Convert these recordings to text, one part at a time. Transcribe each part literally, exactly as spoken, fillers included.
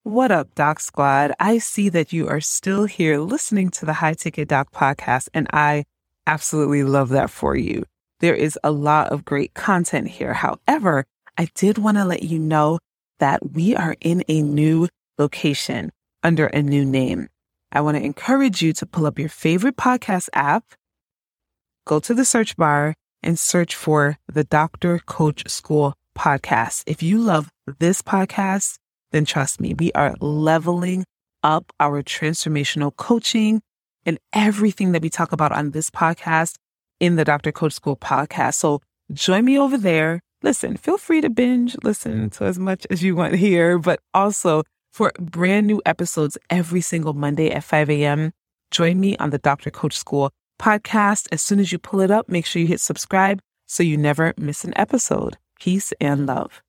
What up, Doc Squad? I see that you are still here listening to the High Ticket Doc podcast, and I absolutely love that for you. There is a lot of great content here. However, I did want to let you know that we are in a new location under a new name. I want to encourage you to pull up your favorite podcast app, go to the search bar, and search for the Doctor Coach School podcast. If you love this podcast, then trust me, we are leveling up our transformational coaching and everything that we talk about on this podcast in the Doctor Coach School podcast. So join me over there. Listen, feel free to binge, listen to as much as you want here, but also for brand new episodes every single Monday at five a.m., join me on the Doctor Coach School podcast. As soon as you pull it up, make sure you hit subscribe so you never miss an episode. Peace and love.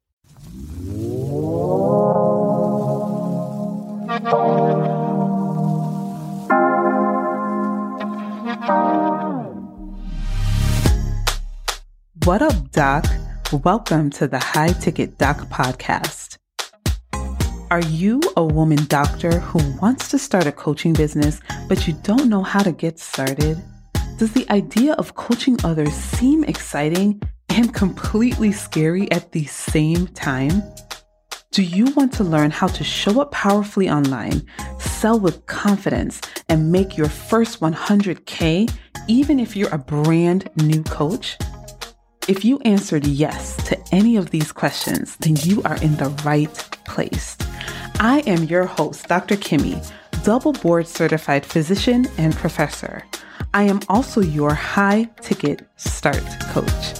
What up, Doc? Welcome to the High Ticket Doc podcast. Are you a woman doctor who wants to start a coaching business, but you don't know how to get started? Does the idea of coaching others seem exciting and completely scary at the same time? Do you want to learn how to show up powerfully online, sell with confidence, and make your first one hundred K even if you're a brand new coach? If you answered yes to any of these questions, then you are in the right place. I am your host, Doctor Kimmy, double board certified physician and professor. I am also your high ticket start coach.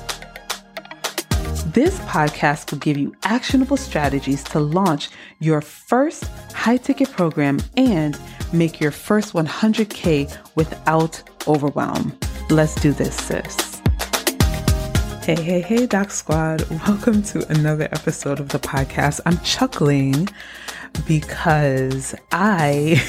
This podcast will give you actionable strategies to launch your first high-ticket program and make your first one hundred K without overwhelm. Let's do this, sis. Hey, hey, hey, Doc Squad. Welcome to another episode of the podcast. I'm chuckling because I...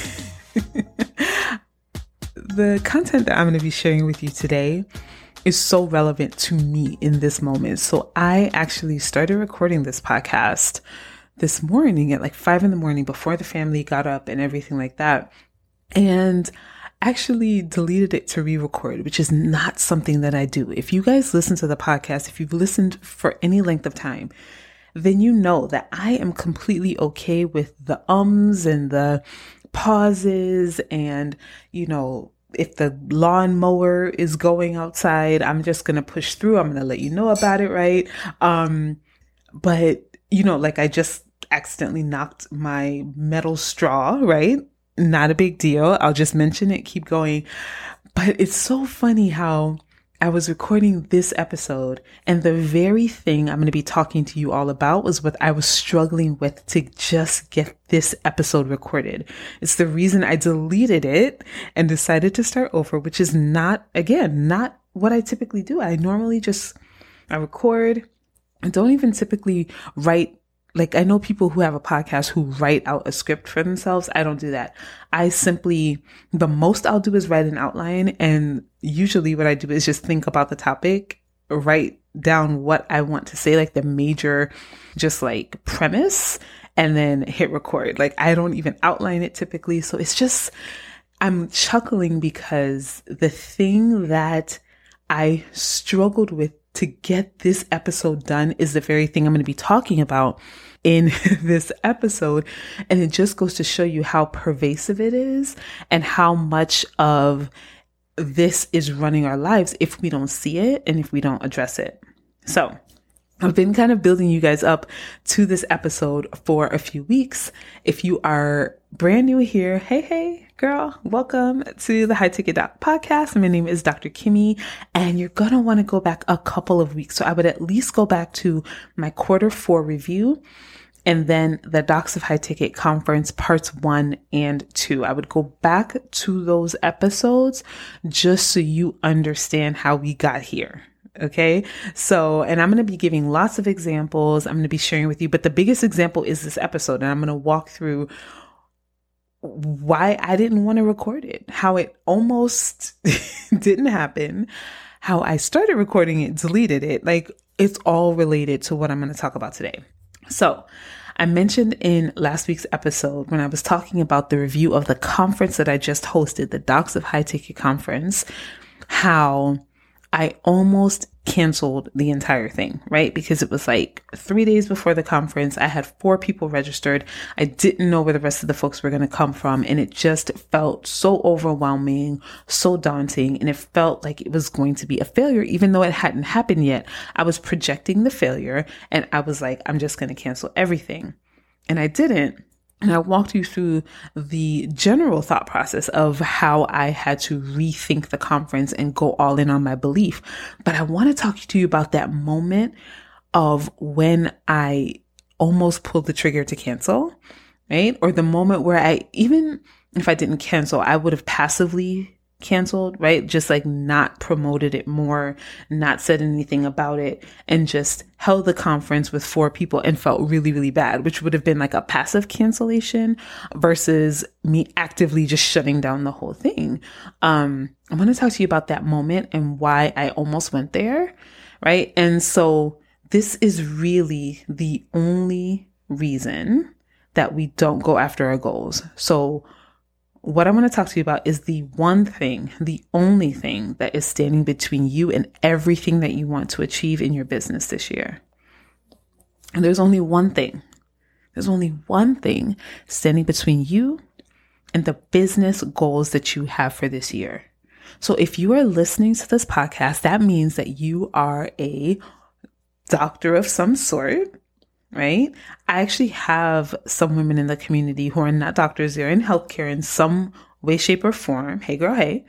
the content that I'm going to be sharing with you today is so relevant to me in this moment. So I actually started recording this podcast this morning at like five in the morning before the family got up and everything like that. And actually deleted it to re-record, which is not something that I do. If you guys listen to the podcast, if you've listened for any length of time, then you know that I am completely okay with the ums and the pauses and, you know, if the lawnmower is going outside, I'm just going to push through. I'm going to let you know about it, right? Um, but, you know, like I just accidentally knocked my metal straw, right? Not a big deal. I'll just mention it, keep going. But it's so funny how I was recording this episode and the very thing I'm going to be talking to you all about was what I was struggling with to just get this episode recorded. It's the reason I deleted it and decided to start over, which is not, again, not what I typically do. I normally just, I record and don't even typically write. Like I know people who have a podcast who write out a script for themselves. I don't do that. I simply, the most I'll do is write an outline. And usually what I do is just think about the topic, write down what I want to say, like the major, just like premise, and then hit record. Like I don't even outline it typically. So it's just, I'm chuckling because the thing that I struggled with to get this episode done is the very thing I'm going to be talking about in this episode. And it just goes to show you how pervasive it is and how much of this is running our lives if we don't see it and if we don't address it. So I've been kind of building you guys up to this episode for a few weeks. If you are brand new here, hey, hey, girl, welcome to the High Ticket Doc podcast. My name is Doctor Kimmy, and you're going to want to go back a couple of weeks. So I would at least go back to my quarter four review and then the Docs of High Ticket Conference parts one and two. I would go back to those episodes just so you understand how we got here. Okay. So, and I'm going to be giving lots of examples. I'm going to be sharing with you, but the biggest example is this episode. And I'm going to walk through why I didn't want to record it, how it almost didn't happen, how I started recording it, deleted it. Like it's all related to what I'm going to talk about today. So I mentioned in last week's episode when I was talking about the review of the conference that I just hosted, the Docs of High Ticket Conference, how I almost canceled the entire thing, right? Because it was like three days before the conference. I had four people registered. I didn't know where the rest of the folks were going to come from. And it just felt so overwhelming, so daunting. And it felt like it was going to be a failure, even though it hadn't happened yet. I was projecting the failure and I was like, I'm just going to cancel everything. And I didn't. And I walked you through the general thought process of how I had to rethink the conference and go all in on my belief. But I want to talk to you about that moment of when I almost pulled the trigger to cancel, right? Or the moment where I, even if I didn't cancel, I would have passively canceled, right? Just like not promoted it more, not said anything about it, and just held the conference with four people and felt really, really bad, which would have been like a passive cancellation versus me actively just shutting down the whole thing. Um, I want to talk to you about that moment and why I almost went there, right? And so this is really the only reason that we don't go after our goals. So what I want to talk to you about is the one thing, the only thing that is standing between you and everything that you want to achieve in your business this year. And there's only one thing. There's only one thing standing between you and the business goals that you have for this year. So if you are listening to this podcast, that means that you are a doctor of some sort, right? I actually have some women in the community who are not doctors. They're in healthcare in some way, shape, or form. Hey, girl, hey.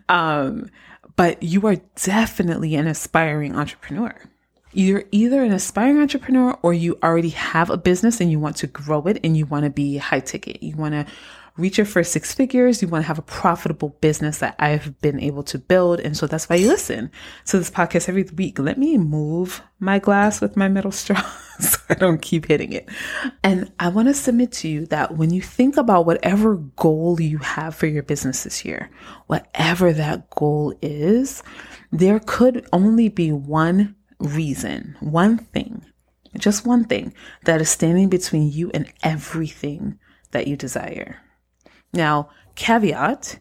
Um, but you are definitely an aspiring entrepreneur. You're either an aspiring entrepreneur or you already have a business and you want to grow it and you want to be high ticket. You want to reach your first six figures. You want to have a profitable business that I've been able to build. And so that's why you listen to this podcast every week. Let me move my glass with my metal straw so I don't keep hitting it. And I want to submit to you that when you think about whatever goal you have for your business this year, whatever that goal is, there could only be one reason, one thing, just one thing that is standing between you and everything that you desire. Now, caveat,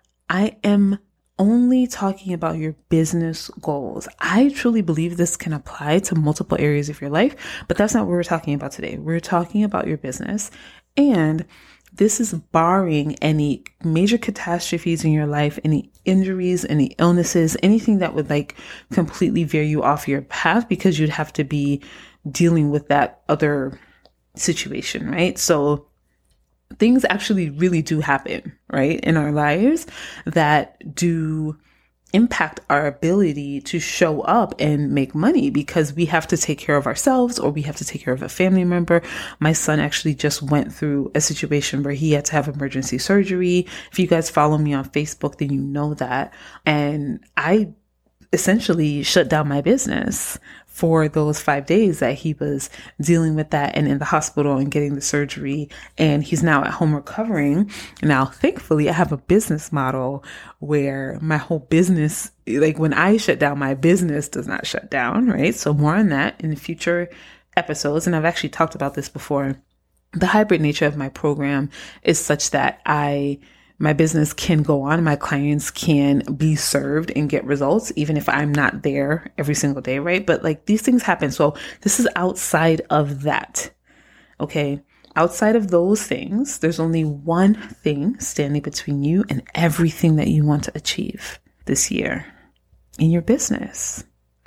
I am only talking about your business goals. I truly believe this can apply to multiple areas of your life, but that's not what we're talking about today. We're talking about your business, and this is barring any major catastrophes in your life, any injuries, any illnesses, anything that would like completely veer you off your path because you'd have to be dealing with that other situation, right? So things actually really do happen, right, in our lives that do impact our ability to show up and make money because we have to take care of ourselves or we have to take care of a family member. My son actually just went through a situation where he had to have emergency surgery. If you guys follow me on Facebook, then you know that. And I essentially shut down my business for those five days that he was dealing with that and in the hospital and getting the surgery. And he's now at home recovering. Now, thankfully, I have a business model where my whole business, like when I shut down, my business does not shut down, right? So more on that in future episodes. And I've actually talked about this before. The hybrid nature of my program is such that I My business can go on. My clients can be served and get results, even if I'm not there every single day, right? But like these things happen. So this is outside of that. Okay. Outside of those things, there's only one thing standing between you and everything that you want to achieve this year in your business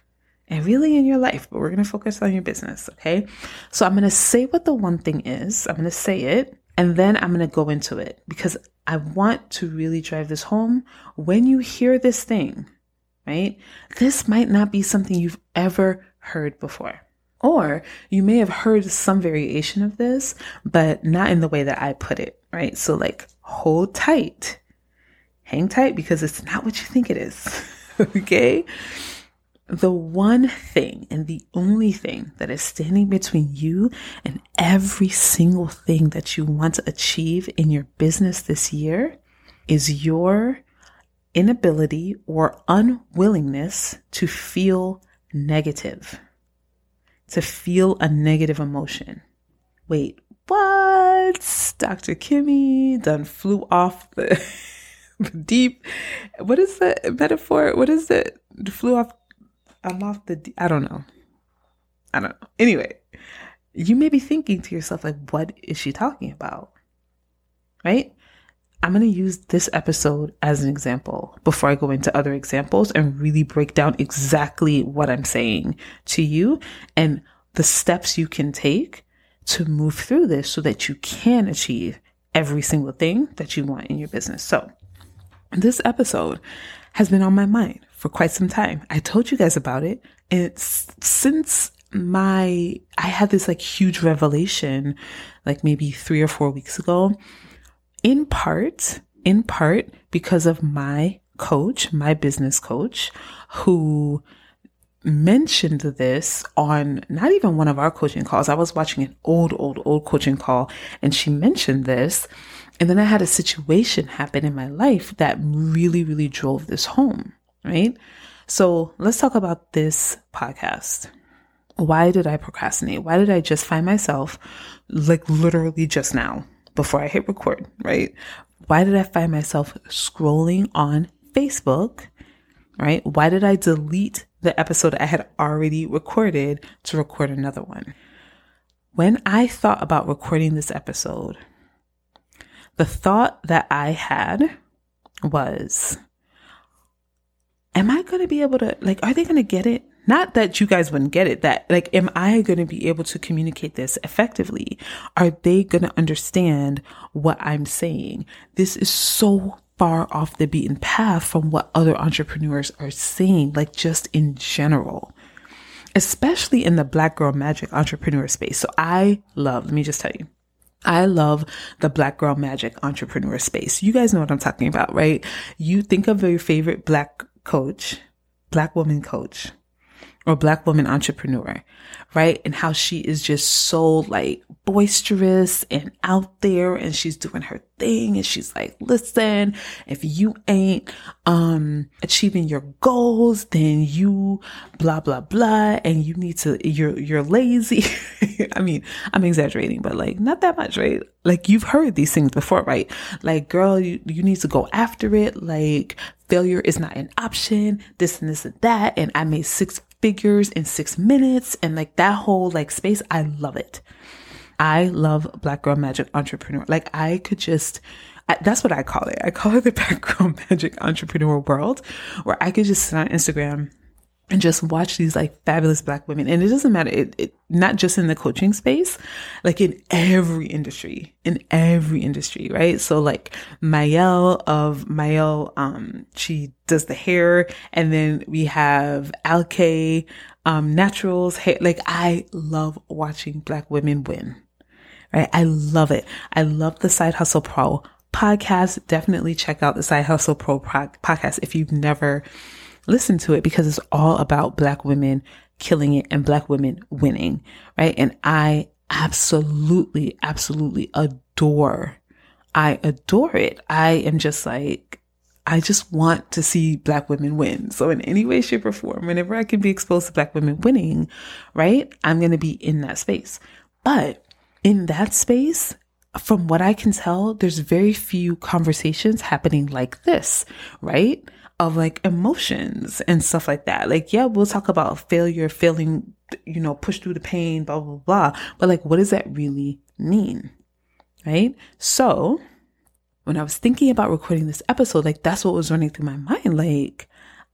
and really in your life. But we're going to focus on your business. Okay. So I'm going to say what the one thing is. I'm going to say it. And then I'm going to go into it because I want to really drive this home. When you hear this thing, right, this might not be something you've ever heard before. Or you may have heard some variation of this, but not in the way that I put it, right? So like hold tight, hang tight because it's not what you think it is. Okay. The one thing and the only thing that is standing between you and every single thing that you want to achieve in your business this year is your inability or unwillingness to feel negative, to feel a negative emotion. wait, what? Doctor Kimmy done flew off the deep. What is the metaphor? What is it? Flew off. I'm off the. I don't know. I don't know. Anyway, you may be thinking to yourself, like, what is she talking about? Right? I'm going to use this episode as an example before I go into other examples and really break down exactly what I'm saying to you and the steps you can take to move through this so that you can achieve every single thing that you want in your business. So this episode has been on my mind for quite some time. I told you guys about it. It's since my, I had this like huge revelation, like maybe three or four weeks ago, in part, in part because of my coach, my business coach, who mentioned this on not even one of our coaching calls. I was watching an old, old, old coaching call and she mentioned this. And then I had a situation happen in my life that really, really drove this home, right? So let's talk about this podcast. Why did I procrastinate? Why did I just find myself like literally just now before I hit record, right? Why did I find myself scrolling on Facebook, right? Why did I delete the episode I had already recorded to record another one? When I thought about recording this episode, the thought that I had was, am I going to be able to, like, are they going to get it? Not that you guys wouldn't get it, that like, am I going to be able to communicate this effectively? Are they going to understand what I'm saying? This is so far off the beaten path from what other entrepreneurs are saying, like just in general, especially in the Black Girl Magic entrepreneur space. So I love, let me just tell you, I love the Black Girl Magic entrepreneur space. You guys know what I'm talking about, right? You think of your favorite Black coach, Black woman coach, or Black woman entrepreneur, right? And how she is just so like boisterous and out there and she's doing her thing. And she's like, listen, if you ain't, um, achieving your goals, then you blah, blah, blah. And you need to, you're, you're lazy. I mean, I'm exaggerating, but like not that much, right? Like you've heard these things before, right? Like, girl, you, you need to go after it. Like failure is not an option, this and this and that. And I made six figures in six minutes and like that whole like space. I love it. I love Black Girl Magic entrepreneur. Like I could just, I, that's what I call it. I call it the Black Girl Magic entrepreneur world, where I could just sit on Instagram and just watch these like fabulous Black women. And it doesn't matter. It, it not just in the coaching space, like in every industry, in every industry, right? So like Mayel of Mayel, um, she does the hair, and then we have Alkay, um, Naturals hair. Like I love watching Black women win, right? I love it. I love the Side Hustle Pro podcast. Definitely check out the Side Hustle Pro podcast if you've never listen to it, because it's all about Black women killing it and Black women winning, right? And I absolutely, absolutely adore, I adore it. I am just like, I just want to see Black women win. So in any way, shape or form, whenever I can be exposed to Black women winning, right? I'm going to be in that space. But in that space, from what I can tell, there's very few conversations happening like this, right? Of like emotions and stuff like that. Like, yeah, we'll talk about failure, failing, you know, push through the pain, blah, blah, blah. But like, what does that really mean? Right? So when I was thinking about recording this episode, like that's what was running through my mind. Like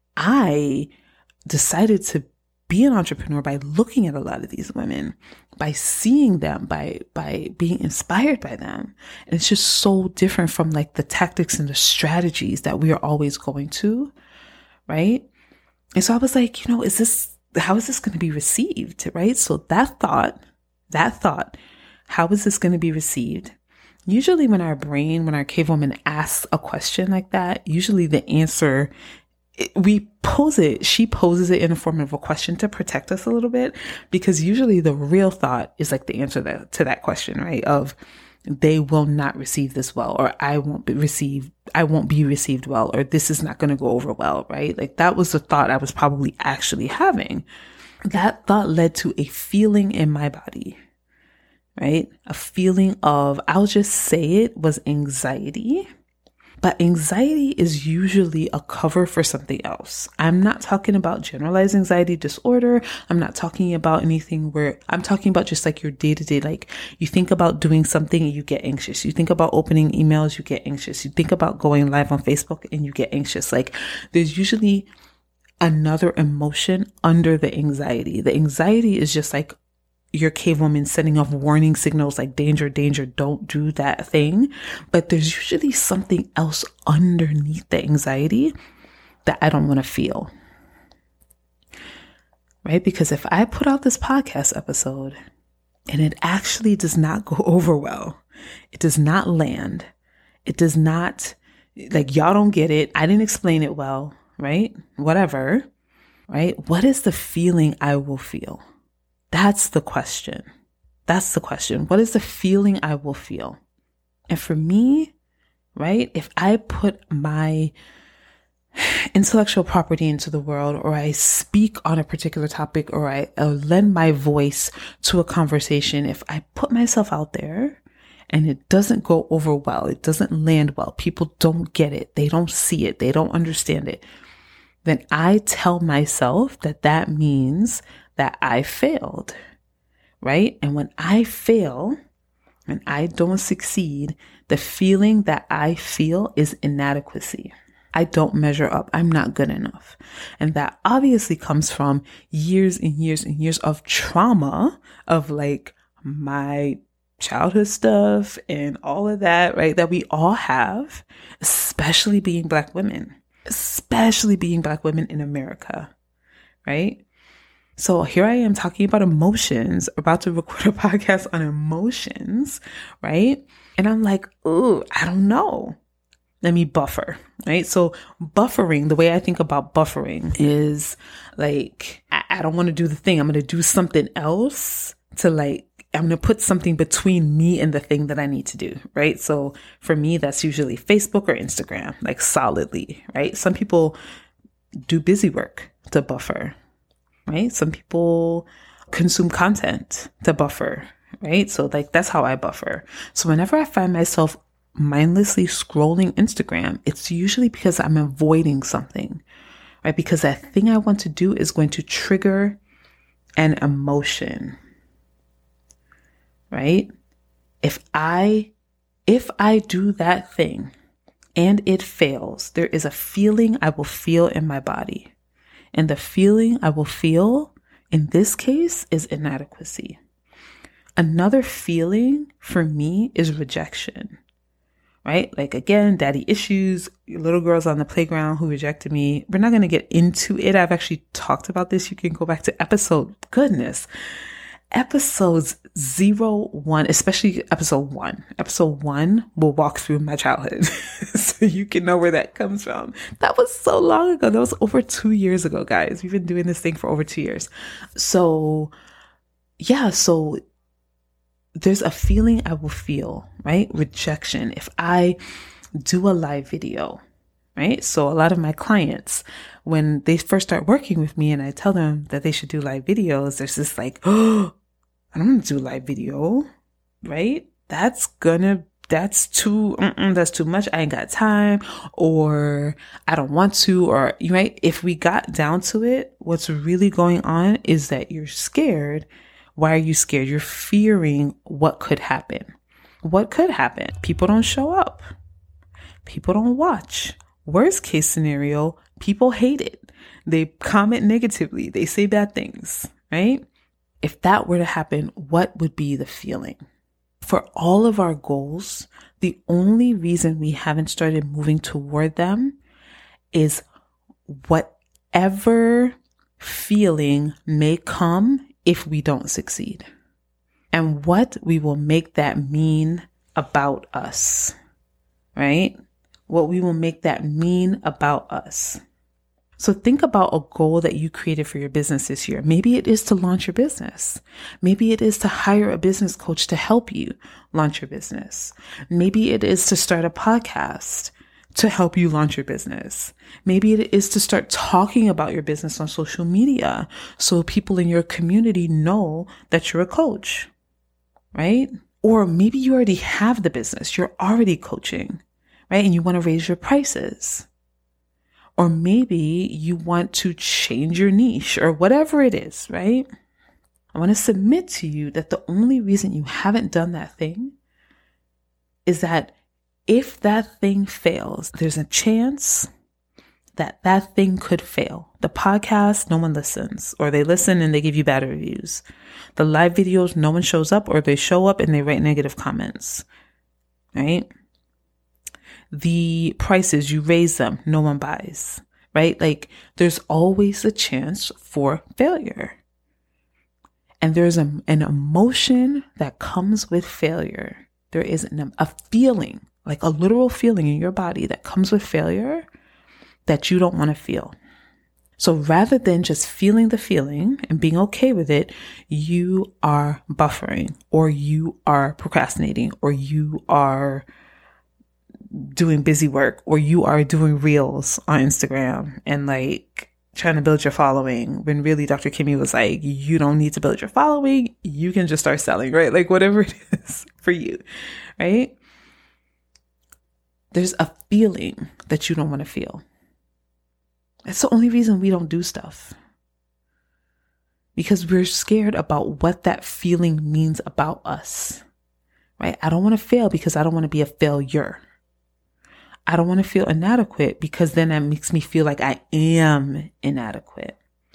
I decided to be an entrepreneur by looking at a lot of these women, by seeing them, by, by being inspired by them. And it's just so different from like the tactics and the strategies that we are always going to, right? And so I was like, you know, is this, how is this going to be received? Right? So that thought, that thought, how is this going to be received? Usually when our brain, when our cave woman asks a question like that, usually the answer, it, we pose it, she poses it in the form of a question to protect us a little bit, because usually the real thought is like the answer that, to that question, right? Of they will not receive this well, or I won't be received, I won't be received well, or this is not going to go over well, right? Like that was the thought I was probably actually having. That thought led to a feeling in my body. right? A feeling of, I'll just say it, was anxiety. But anxiety is usually a cover for something else. I'm not talking about generalized anxiety disorder. I'm not talking about anything where I'm talking about just like your day to day. Like you think about doing something and you get anxious. You think about opening emails, you get anxious. You think about going live on Facebook and you get anxious. Like there's usually another emotion under the anxiety. The anxiety is just like your cave woman setting off warning signals like danger, danger, don't do that thing. But there's usually something else underneath the anxiety that I don't want to feel. Right? Because if I put out this podcast episode and it actually does not go over well, it does not land, it does not, like y'all don't get it, I didn't explain it well, right? Whatever, right? What is the feeling I will feel? That's the question. That's the question. What is the feeling I will feel? And for me, right, if I put my intellectual property into the world, or I speak on a particular topic, or I uh, lend my voice to a conversation, if I put myself out there and it doesn't go over well, it doesn't land well, people don't get it, they don't see it, they don't understand it, then I tell myself that that means that I failed, right? And when I fail, when I don't succeed, the feeling that I feel is inadequacy. I don't measure up. I'm not good enough. And that obviously comes from years and years and years of trauma of like my childhood stuff and all of that, right? That we all have, especially being Black women, especially being Black women in America, right? So here I am talking about emotions, about to record a podcast on emotions, right? And I'm like, ooh, I don't know. Let me buffer, right? So buffering, the way I think about buffering is like, I, I don't want to do the thing. I'm going to do something else to like, I'm going to put something between me and the thing that I need to do, right? So for me, that's usually Facebook or Instagram, like solidly, right? Some people do busy work to buffer, right? Some people consume content to buffer, right? So like, that's how I buffer. So whenever I find myself mindlessly scrolling Instagram, it's usually because I'm avoiding something, right? Because that thing I want to do is going to trigger an emotion, right? If I, if I do that thing and it fails, there is a feeling I will feel in my body. And the feeling I will feel in this case is inadequacy. Another feeling for me is rejection, right? Like again, daddy issues, little girls on the playground who rejected me. We're not going to get into it. I've actually talked about this. You can go back to episode, goodness, episodes zero, one, especially episode one. Episode one will walk through my childhood so you can know where that comes from. That was so long ago. That was over two years ago, guys. We've been doing this thing for over two years. So yeah, so there's a feeling I will feel, right? Rejection. If I do a live video, right? So a lot of my clients, when they first start working with me and I tell them that they should do live videos, there's this like, oh, I don't want to do live video, right? That's gonna, that's too, that's too much. I ain't got time, or I don't want to, or, right? If we got down to it, what's really going on is that you're scared. Why are you scared? You're fearing what could happen. What could happen? People don't show up. People don't watch. Worst case scenario, people hate it. They comment negatively. They say bad things, right? If that were to happen, what would be the feeling? For all of our goals, the only reason we haven't started moving toward them is whatever feeling may come if we don't succeed, and what we will make that mean about us, right? What we will make that mean about us. So think about a goal that you created for your business this year. Maybe it is to launch your business. Maybe it is to hire a business coach to help you launch your business. Maybe it is to start a podcast to help you launch your business. Maybe it is to start talking about your business on social media so people in your community know that you're a coach, right? Or maybe you already have the business. You're already coaching, right? And you want to raise your prices. Or maybe you want to change your niche or whatever it is, right? I want to submit to you that the only reason you haven't done that thing is that if that thing fails, there's a chance that that thing could fail. The podcast, no one listens, or they listen and they give you bad reviews. The live videos, no one shows up, or they show up and they write negative comments, right? The prices, you raise them, no one buys, right? Like there's always a chance for failure. And there's a, an emotion that comes with failure. There is an, a feeling, like a literal feeling in your body that comes with failure that you don't want to feel. So rather than just feeling the feeling and being okay with it, you are buffering, or you are procrastinating, or you are doing busy work, or you are doing reels on Instagram and like trying to build your following, when really Doctor Kimmy was like, you don't need to build your following. You can just start selling, right? Like whatever it is for you, right? There's a feeling that you don't want to feel. That's the only reason we don't do stuff. Because we're scared about what that feeling means about us, right? I don't want to fail because I don't want to be a failure. I don't want to feel inadequate because then that makes me feel like I am inadequate.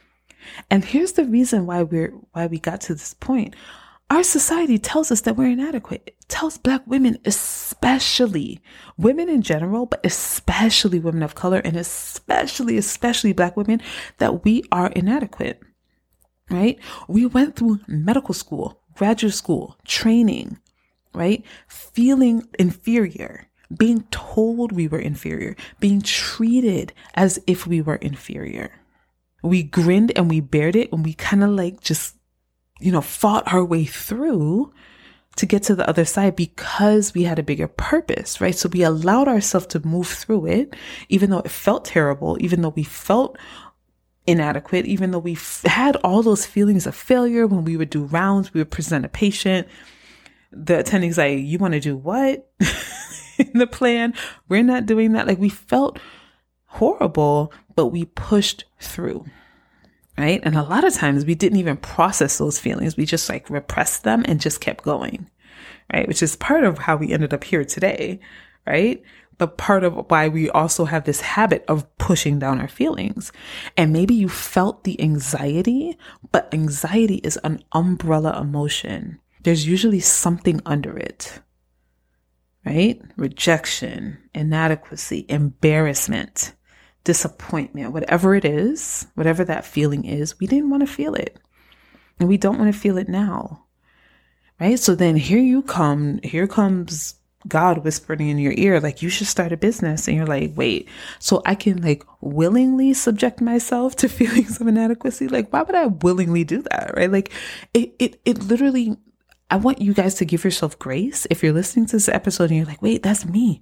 And here's the reason why we're, why we got to this point. Our society tells us that we're inadequate. It tells Black women, especially women in general, but especially women of color, and especially, especially Black women, that we are inadequate, right? We went through medical school, graduate school, training, right? Feeling inferior, being told we were inferior, being treated as if we were inferior. We grinned and we bared it, and we kind of like just, you know, fought our way through to get to the other side because we had a bigger purpose, right? So we allowed ourselves to move through it, even though it felt terrible, even though we felt inadequate, even though we f- had all those feelings of failure. When we would do rounds, we would present a patient. The attending's like, you want to do what in the plan? We're not doing that. Like we felt horrible, but we pushed through. Right. And a lot of times we didn't even process those feelings. We just like repressed them and just kept going. Right. Which is part of how we ended up here today. Right. But part of why we also have this habit of pushing down our feelings. And maybe you felt the anxiety, but anxiety is an umbrella emotion. There's usually something under it. Right. Rejection, inadequacy, embarrassment, disappointment, whatever it is, whatever that feeling is, we didn't want to feel it. And we don't want to feel it now. Right? So then here you come, here comes God whispering in your ear, like, you should start a business. And you're like, wait, so I can like willingly subject myself to feelings of inadequacy? Like, why would I willingly do that? Right? Like it, it, it literally, I want you guys to give yourself grace. If you're listening to this episode and you're like, wait, that's me.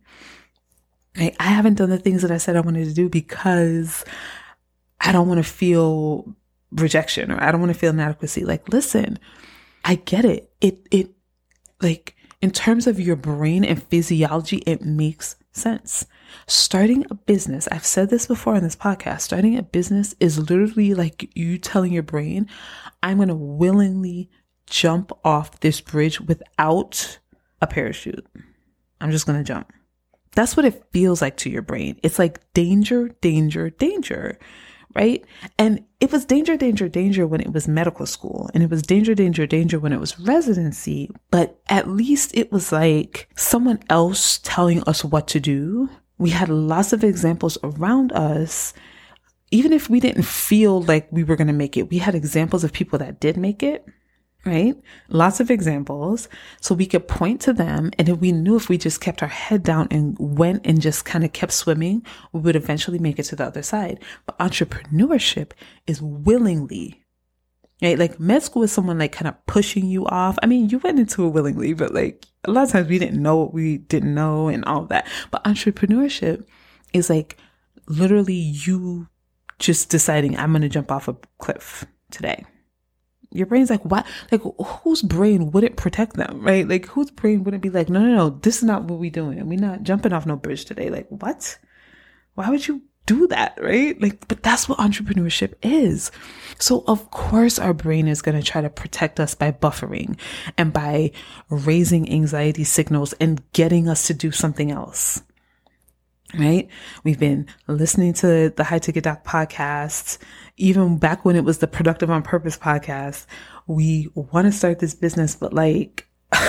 I haven't done the things that I said I wanted to do because I don't want to feel rejection, or I don't want to feel inadequacy. Like, listen, I get it. It, it, like, in terms of your brain and physiology, it makes sense. Starting a business, I've said this before in this podcast, starting a business is literally like you telling your brain, I'm going to willingly jump off this bridge without a parachute. I'm just going to jump. That's what it feels like to your brain. It's like danger, danger, danger, right? And it was danger, danger, danger when it was medical school. And it was danger, danger, danger when it was residency. But at least it was like someone else telling us what to do. We had lots of examples around us. Even if we didn't feel like we were going to make it, we had examples of people that did make it. Right? Lots of examples. So we could point to them. And if we knew if we just kept our head down and went and just kind of kept swimming, we would eventually make it to the other side. But entrepreneurship is willingly, right? Like med school is someone like kind of pushing you off. I mean, you went into it willingly, but like a lot of times we didn't know what we didn't know and all of that. But entrepreneurship is like literally you just deciding, I'm going to jump off a cliff today. Your brain's like, what? Like, whose brain wouldn't protect them, right? Like, whose brain wouldn't be like, no, no, no, this is not what we're doing. We're not jumping off no bridge today. Like, what? Why would you do that, right? Like, but that's what entrepreneurship is. So of course our brain is going to try to protect us by buffering and by raising anxiety signals and getting us to do something else, right? We've been listening to the High Ticket Doc podcast, even back when it was the Productive on Purpose podcast. We want to start this business, but like,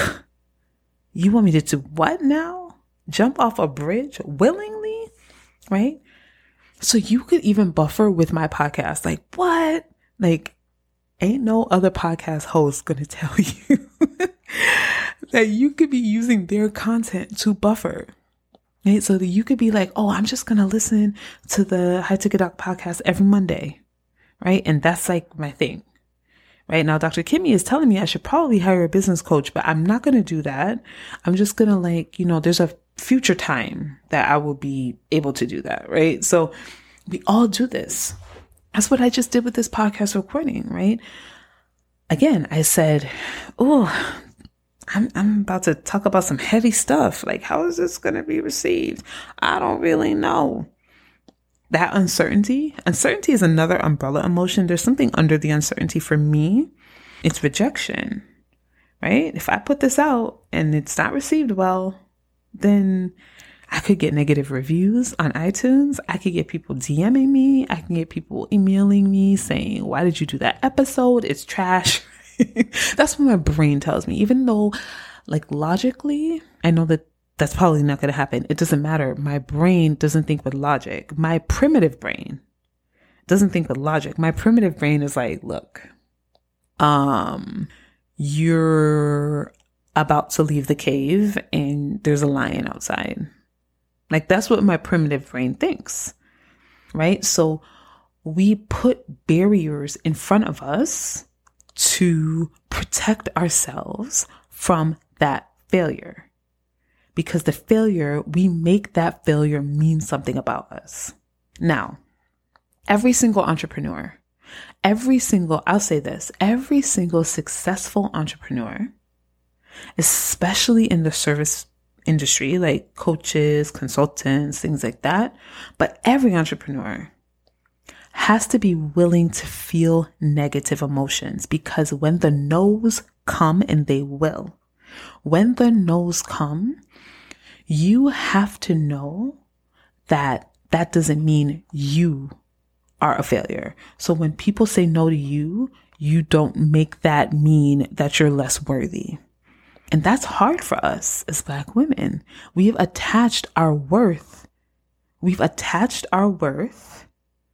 you want me to do what now? Jump off a bridge willingly, right? So you could even buffer with my podcast. Like, what? Like, ain't no other podcast host going to tell you that you could be using their content to buffer, right? So that you could be like, oh, I'm just going to listen to the High Ticket Doc podcast every Monday, right? And that's like my thing, right? Now, Doctor Kimmy is telling me I should probably hire a business coach, but I'm not going to do that. I'm just going to like, you know, there's a future time that I will be able to do that, right? So we all do this. That's what I just did with this podcast recording, right? Again, I said, oh, I'm, I'm about to talk about some heavy stuff. Like, how is this going to be received? I don't really know. That uncertainty, uncertainty is another umbrella emotion. There's something under the uncertainty for me. It's rejection, right? If I put this out and it's not received well, then I could get negative reviews on iTunes. I could get people DMing me. I can get people emailing me saying, why did you do that episode? It's trash. That's what my brain tells me. Even though, like, logically, I know that that's probably not going to happen. It doesn't matter. My brain doesn't think with logic. My primitive brain doesn't think with logic. My primitive brain is like, look, um, you're about to leave the cave and there's a lion outside. Like, that's what my primitive brain thinks, right? So we put barriers in front of us to protect ourselves from that failure, because the failure, we make that failure mean something about us. Now, every single entrepreneur, every single, I'll say this, every single successful entrepreneur, especially in the service industry, like coaches, consultants, things like that. But every entrepreneur has to be willing to feel negative emotions, because when the no's come, and they will, when the no's come, you have to know that that doesn't mean you are a failure. So when people say no to you, you don't make that mean that you're less worthy. And that's hard for us as Black women. We've attached our worth. We've attached our worth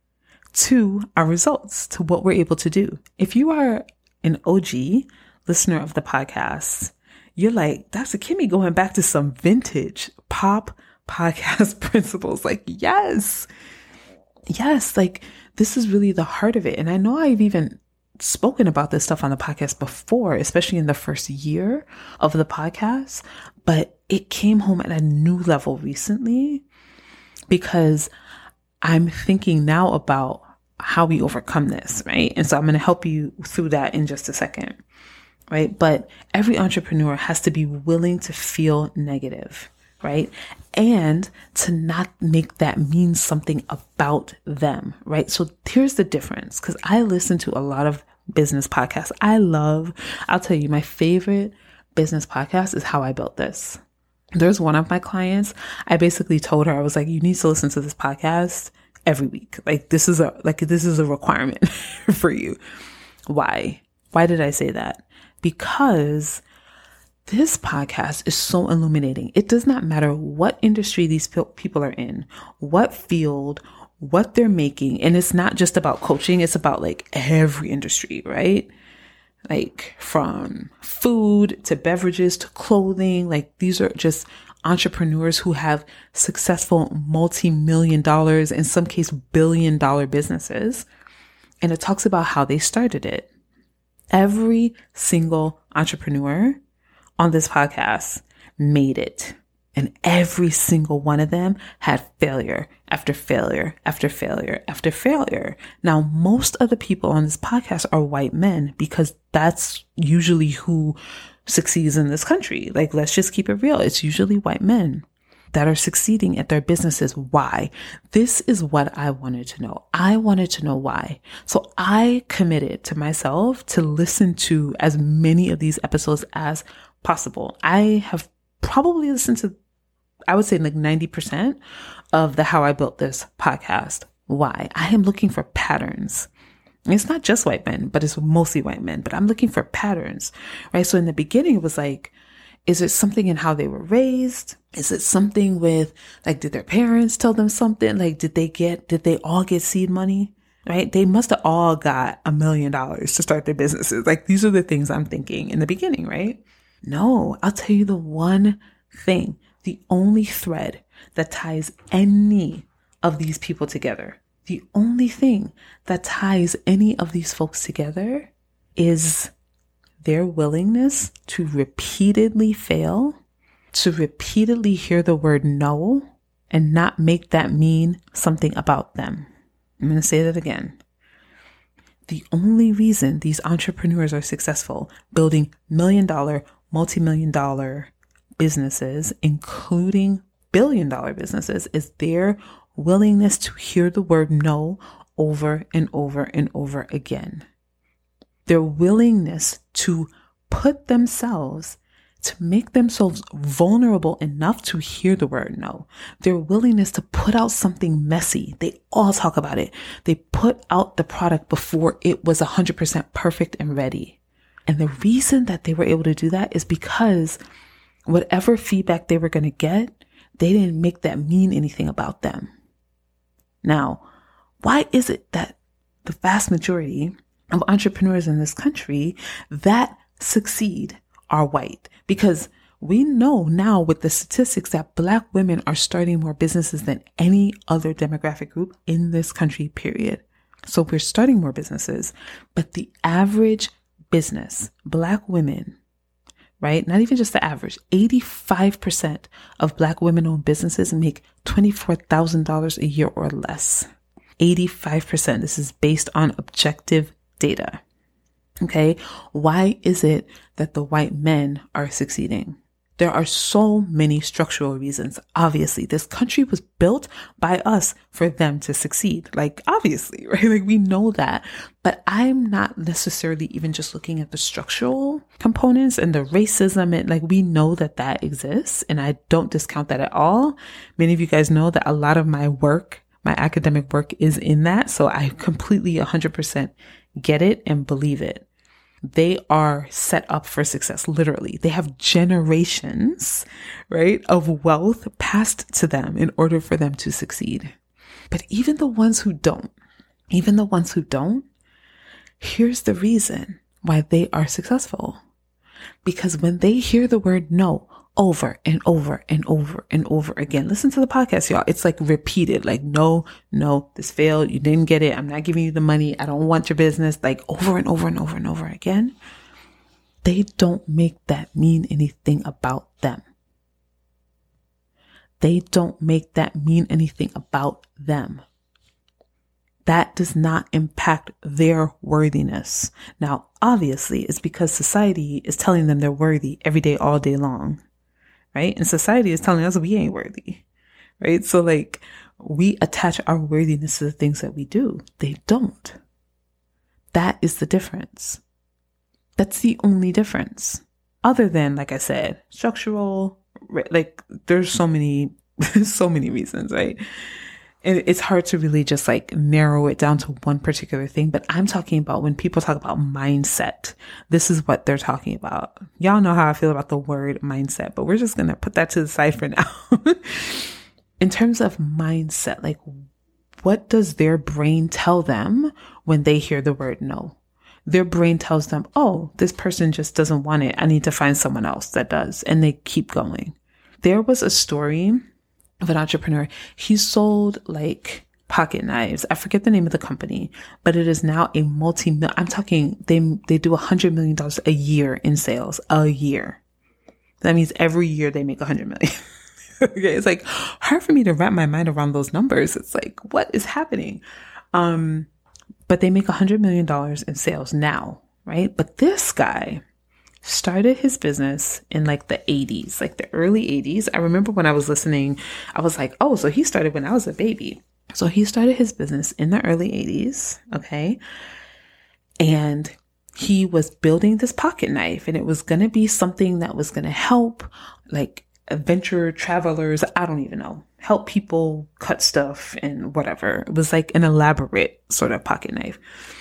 to our results, to what we're able to do. If you are an O G listener of the podcast, you're like, Doctor Kimmy going back to some vintage pop podcast principles. Like, yes, yes, like this is really the heart of it. And I know I've even spoken about this stuff on the podcast before, especially in the first year of the podcast, but it came home at a new level recently, because I'm thinking now about how we overcome this, right? And so I'm going to help you through that in just a second, right? But every entrepreneur has to be willing to feel negative, right? And to not make that mean something about them, right? So here's the difference, because I listen to a lot of business podcasts. I love, I'll tell you, my favorite business podcast is How I Built This. There's one of my clients, I basically told her, I was like, you need to listen to this podcast every week. Like, this is a, like, this is a requirement for you. Why? Why did I say that? Because this podcast is so illuminating. It does not matter what industry these people are in, what field, what they're making. And it's not just about coaching. It's about like every industry, right? Like from food to beverages to clothing. Like, these are just entrepreneurs who have successful multi-million dollars, in some case, billion dollar businesses. And it talks about how they started it. Every single entrepreneur on this podcast made it. And every single one of them had failure after failure after failure after failure. Now, most of the people on this podcast are white men because that's usually who succeeds in this country. Like, let's just keep it real. It's usually white men that are succeeding at their businesses. Why? This is what I wanted to know. I wanted to know why. So I committed to myself to listen to as many of these episodes as possible. I have probably listened to, I would say like ninety percent of the How I Built This podcast. Why? I am looking for patterns. It's not just white men, but it's mostly white men, but I'm looking for patterns, right? So in the beginning, it was like, is it something in how they were raised? Is it something with, like, did their parents tell them something? Like, did they get, did they all get seed money? Right? They must have all got a million dollars to start their businesses. Like, these are the things I'm thinking in the beginning, right? No, I'll tell you the one thing, the only thread that ties any of these people together, the only thing that ties any of these folks together is their willingness to repeatedly fail, to repeatedly hear the word no, and not make that mean something about them. I'm going to say that again. The only reason these entrepreneurs are successful building million dollar, multi-million dollar businesses, including billion dollar businesses, is their willingness to hear the word no over and over and over again. Their willingness to put themselves, to make themselves vulnerable enough to hear the word no. Their willingness to put out something messy. They all talk about it. They put out the product before it was one hundred percent perfect and ready. And the reason that they were able to do that is because whatever feedback they were going to get, they didn't make that mean anything about them. Now, why is it that the vast majority of entrepreneurs in this country that succeed are white? Because we know now with the statistics that Black women are starting more businesses than any other demographic group in this country, period. So we're starting more businesses, but the average business, Black women, right? Not even just the average, eighty-five percent of Black women-owned businesses make twenty-four thousand dollars a year or less. eighty-five percent. This is based on objective data. Okay. Why is it that the white men are succeeding? There are so many structural reasons. Obviously, this country was built by us for them to succeed. Like, obviously, right? Like, we know that. But I'm not necessarily even just looking at the structural components and the racism. And like, we know that that exists. And I don't discount that at all. Many of you guys know that a lot of my work, my academic work, is in that. So I completely one hundred percent get it and believe it. They are set up for success. Literally, they have generations, right, of wealth passed to them in order for them to succeed. But even the ones who don't, even the ones who don't, here's the reason why they are successful. Because when they hear the word no over and over and over and over again, listen to the podcast, y'all. It's like repeated, like, no, no, this failed. You didn't get it. I'm not giving you the money. I don't want your business. Like, over and over and over and over again. They don't make that mean anything about them. They don't make that mean anything about them. That does not impact their worthiness. Now, obviously, it's because society is telling them they're worthy every day, all day long, right? And society is telling us we ain't worthy, right? So like, we attach our worthiness to the things that we do. They don't. That is the difference. That's the only difference. Other than, like I said, structural, like there's so many, so many reasons, right? And it's hard to really just like narrow it down to one particular thing. But I'm talking about when people talk about mindset, this is what they're talking about. Y'all know how I feel about the word mindset, but we're just going to put that to the side for now. In terms of mindset, like what does their brain tell them when they hear the word no? Their brain tells them, oh, this person just doesn't want it. I need to find someone else that does. And they keep going. There was a story of an entrepreneur. He sold like pocket knives. I forget the name of the company, but it is now a multi, I'm talking, they, they do a hundred million dollars a year in sales, a year. That means every year they make a hundred million. Okay, it's like hard for me to wrap my mind around those numbers. It's like, what is happening? Um, but they make a hundred million dollars in sales now, right? But this guy started his business in like the eighties, like the early eighties. I remember when I was listening, I was like, oh, so he started when I was a baby. So he started his business in the early eighties. Okay. And he was building this pocket knife, and it was going to be something that was going to help like adventure travelers. I don't even know, help people cut stuff and whatever. It was like an elaborate sort of pocket knife.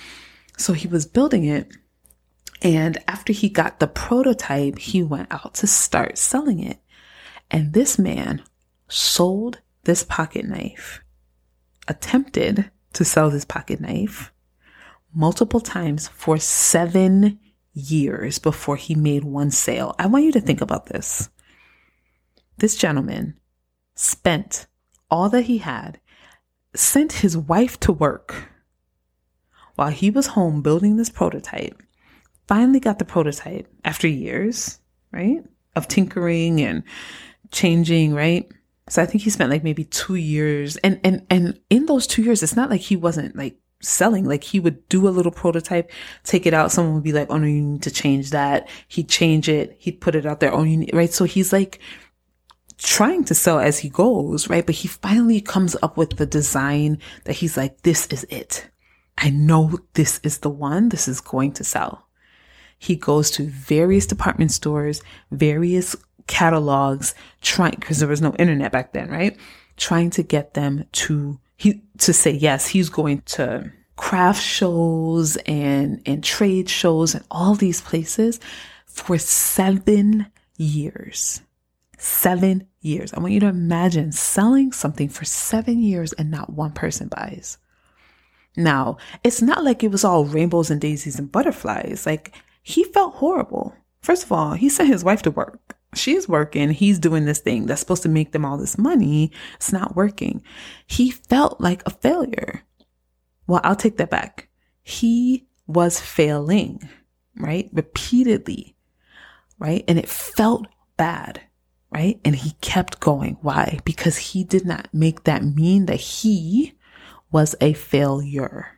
So he was building it. And after he got the prototype, he went out to start selling it. And this man sold this pocket knife, attempted to sell this pocket knife multiple times for seven years before he made one sale. I want you to think about this. This gentleman spent all that he had, sent his wife to work while he was home building this prototype, finally got the prototype after years, right, of tinkering and changing, right? So I think he spent like maybe two years. And, and, and in those two years, it's not like he wasn't like selling. Like he would do a little prototype, take it out. Someone would be like, oh no, you need to change that. He'd change it. He'd put it out there. Oh, you need, right? So he's like trying to sell as he goes, right? But he finally comes up with the design that he's like, this is it. I know this is the one. This is going to sell. He goes to various department stores, various catalogs, trying, because there was no internet back then, right? Trying to get them to he to say yes. He's going to craft shows and and trade shows and all these places for seven years. Seven years. I want you to imagine selling something for seven years and not one person buys. Now, it's not like it was all rainbows and daisies and butterflies. Like, he felt horrible. First of all, he sent his wife to work. She's working. He's doing this thing that's supposed to make them all this money. It's not working. He felt like a failure. Well, I'll take that back. He was failing, right? Repeatedly, right? And it felt bad, right? And he kept going. Why? Because he did not make that mean that he was a failure.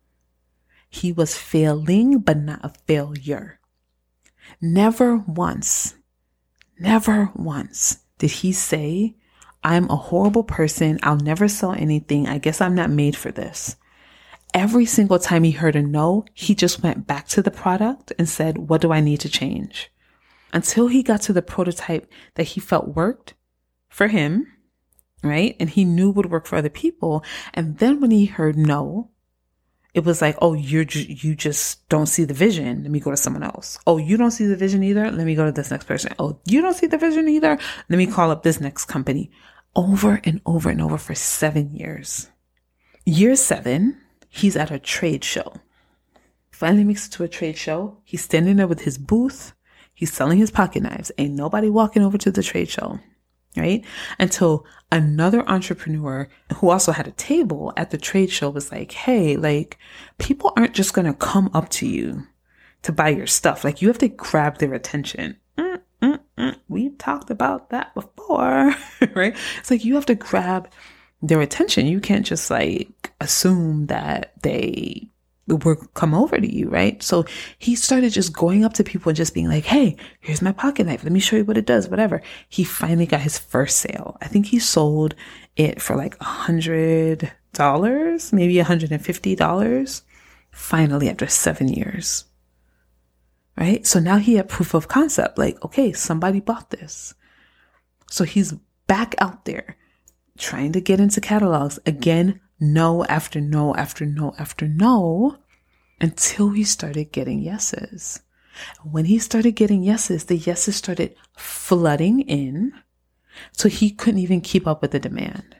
He was failing, but not a failure. Never once, never once did he say, I'm a horrible person. I'll never sell anything. I guess I'm not made for this. Every single time he heard a no, he just went back to the product and said, what do I need to change? Until he got to the prototype that he felt worked for him, right? And he knew would work for other people. And then when he heard no, it was like, oh, you're ju- you just don't see the vision. Let me go to someone else. Oh, you don't see the vision either? Let me go to this next person. Oh, you don't see the vision either? Let me call up this next company. Over and over and over for seven years. Year seven, he's at a trade show. Finally makes it to a trade show. He's standing there with his booth. He's selling his pocket knives. Ain't nobody walking over to the trade show, right? Until another entrepreneur who also had a table at the trade show was like, hey, like, people aren't just going to come up to you to buy your stuff. Like, you have to grab their attention. Mm, mm, mm. We've talked about that before, right? It's like, you have to grab their attention. You can't just like assume that they will come over to you, right? So he started just going up to people and just being like, hey, here's my pocket knife. Let me show you what it does, whatever. He finally got his first sale. I think he sold it for like a hundred dollars, maybe a hundred and fifty dollars. Finally, after seven years, right? So now he had proof of concept. Like, okay, somebody bought this. So he's back out there trying to get into catalogs again. No after no after no after no, until he started getting yeses. When he started getting yeses, the yeses started flooding in, so he couldn't even keep up with the demand.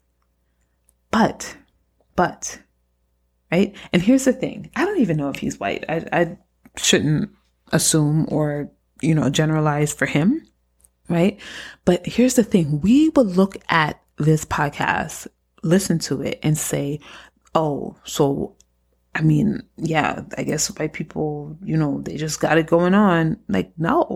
But, but, right? And here's the thing. I don't even know if he's white. I, I shouldn't assume or, you know, generalize for him, right? But here's the thing. We would look at this podcast, listen to it and say, oh, so, I mean, yeah, I guess white people, you know, they just got it going on. Like, no,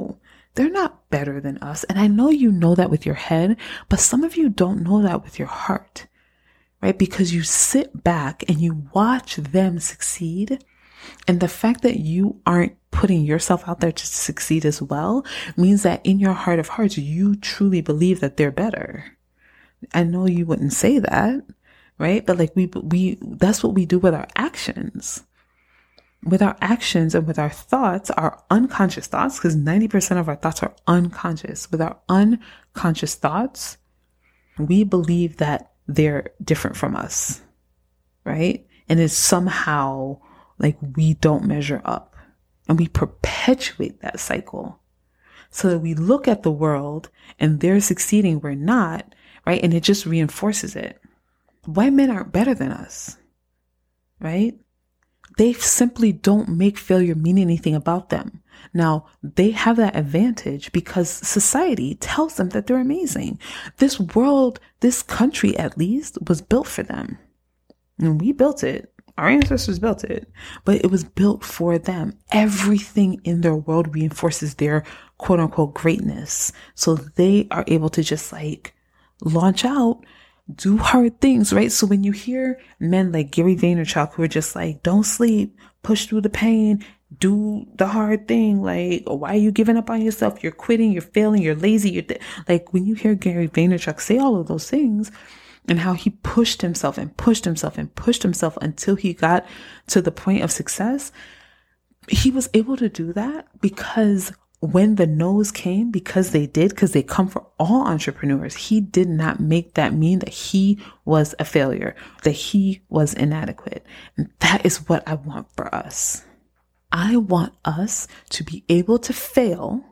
They're not better than us. And I know you know that with your head, but some of you don't know that with your heart, right? Because you sit back and you watch them succeed. And the fact that you aren't putting yourself out there to succeed as well means that in your heart of hearts, you truly believe that they're better. I know you wouldn't say that, right? But like we, we, that's what we do with our actions. With our actions and with our thoughts, our unconscious thoughts, because ninety percent of our thoughts are unconscious. With our unconscious thoughts, we believe that they're different from us, right? And it's somehow like we don't measure up, and we perpetuate that cycle. So that we look at the world and they're succeeding, we're not, right? And it just reinforces it. White men aren't better than us, right? They simply don't make failure mean anything about them. Now, they have that advantage because society tells them that they're amazing. This world, this country at least, was built for them. And we built it. Our ancestors built it, but it was built for them. Everything in their world reinforces their quote unquote greatness. So they are able to just like launch out, do hard things, right? So when you hear men like Gary Vaynerchuk who are just like, don't sleep, push through the pain, do the hard thing. Like, why are you giving up on yourself? You're quitting, you're failing, you're lazy. You're th-. Like when you hear Gary Vaynerchuk say all of those things and how he pushed himself and pushed himself and pushed himself until he got to the point of success, he was able to do that because when the no's came, because they did, because they come for all entrepreneurs, he did not make that mean that he was a failure, that he was inadequate. And that is what I want for us. I want us to be able to fail,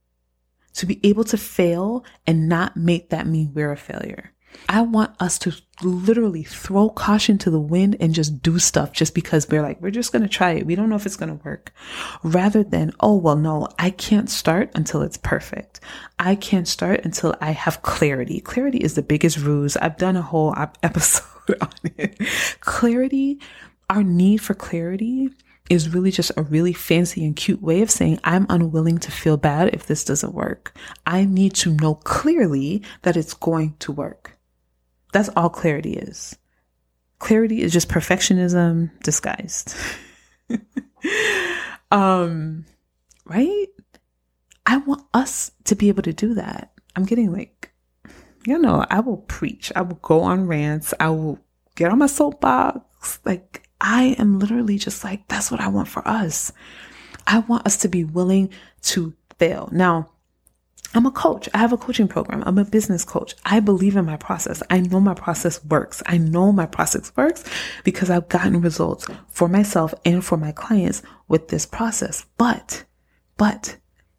to be able to fail and not make that mean we're a failure. I want us to literally throw caution to the wind and just do stuff just because we're like, we're just going to try it. We don't know if it's going to work. Rather than, oh, well, no, I can't start until it's perfect. I can't start until I have clarity. Clarity is the biggest ruse. I've done a whole episode on it. Clarity, our need for clarity is really just a really fancy and cute way of saying I'm unwilling to feel bad if this doesn't work. I need to know clearly that it's going to work. That's all clarity is. Clarity is just perfectionism disguised. um, right? I want us to be able to do that. I'm getting like, you know, I will preach. I will go on rants. I will get on my soapbox. Like, I am literally just like, that's what I want for us. I want us to be willing to fail. Now, I'm a coach. I have a coaching program. I'm a business coach. I believe in my process. I know my process works. I know my process works because I've gotten results for myself and for my clients with this process. But, but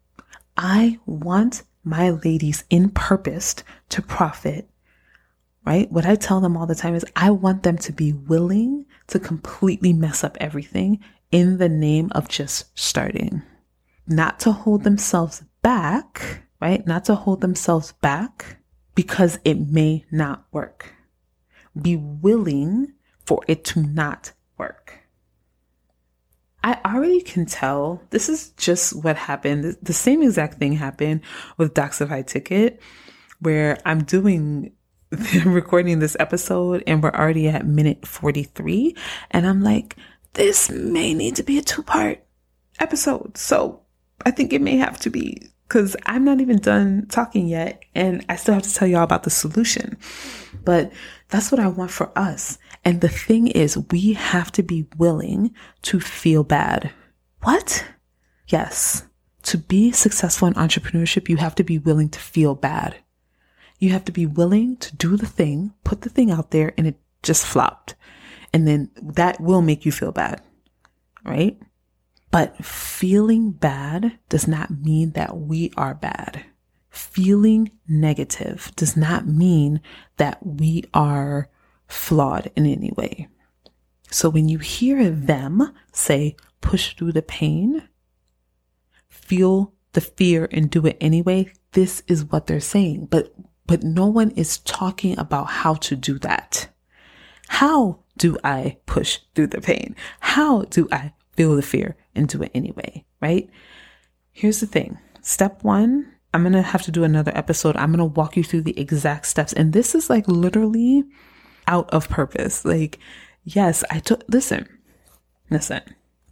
I want my ladies in purpose to profit, right? What I tell them all the time is I want them to be willing to completely mess up everything in the name of just starting, not to hold themselves back, right? Not to hold themselves back because it may not work. Be willing for it to not work. I already can tell this is just what happened. The same exact thing happened with Doxify Ticket, where I'm doing recording this episode and we're already at minute forty-three. And I'm like, this may need to be a two-part episode. So I think it may have to be, because I'm not even done talking yet. And I still have to tell y'all about the solution. But that's what I want for us. And the thing is, we have to be willing to feel bad. What? Yes. To be successful in entrepreneurship, you have to be willing to feel bad. You have to be willing to do the thing, put the thing out there, and it just flopped. And then that will make you feel bad, right? But feeling bad does not mean that we are bad. Feeling negative does not mean that we are flawed in any way. So when you hear them say, push through the pain, feel the fear and do it anyway, this is what they're saying. But But no one is talking about how to do that. How do I push through the pain? How do I feel the fear and do it anyway, right? Here's the thing. step one, I'm going to have to do another episode. I'm going to walk you through the exact steps. And this is like literally out of purpose. Like, yes, I took, listen, listen,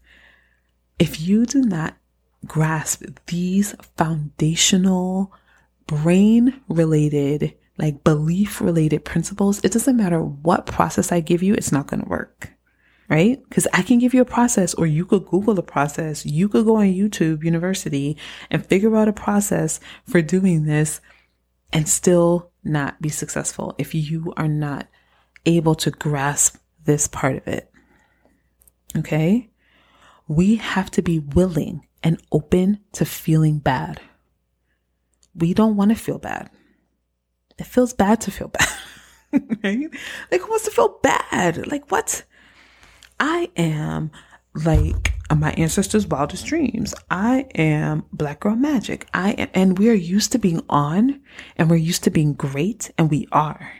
if you do not grasp these foundational brain related, like belief related principles, it doesn't matter what process I give you, it's not going to work. Right? Because I can give you a process, or you could Google the process. You could go on YouTube University and figure out a process for doing this and still not be successful if you are not able to grasp this part of it. Okay? We have to be willing and open to feeling bad. We don't want to feel bad. It feels bad to feel bad. Right? Like, who wants to feel bad? Like, what? I am like my ancestors' wildest dreams. I am Black Girl Magic. I am, and we are used to being on, and we're used to being great, and we are.